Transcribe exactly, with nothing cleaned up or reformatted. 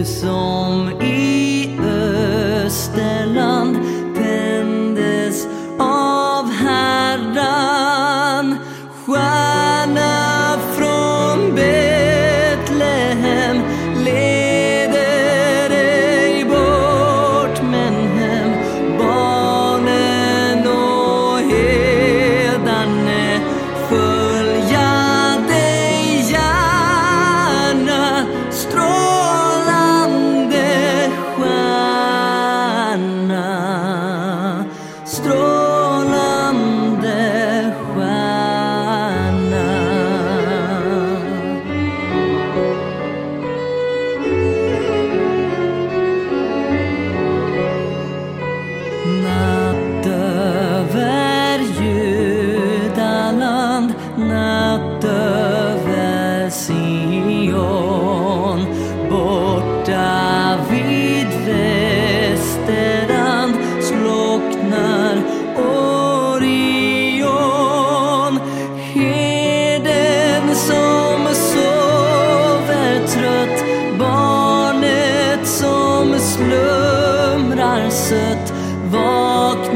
som i Österland tändes av Herran. Stjärna från Betlehem leder dig bort, men hem barnen och hedarne följa dig gärna. Strålande stjärna, strålande stjärna. Natt över Judaland, natt över Sion, borta vid Västerland slocknar Orion. Herden som sover trött, barnet som slumrar sött, vaknar